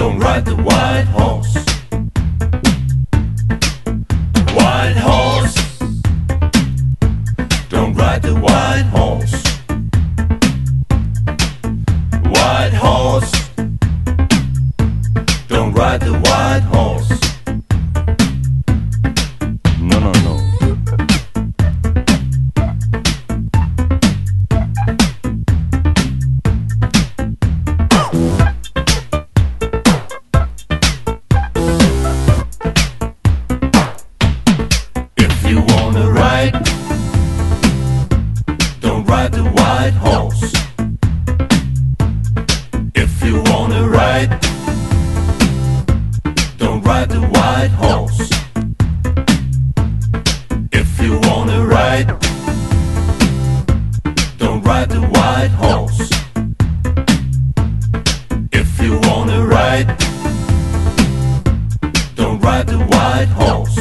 Don't ride the white horse. White horse. Don't ride the white horse. White horse. Don't ride the white horse. No, no, no. If you wanna ride, don't ride the white horse. If you wanna ride, don't ride the white horse. If you wanna ride, don't ride the white horse. If you wanna ride, don't ride the white horse.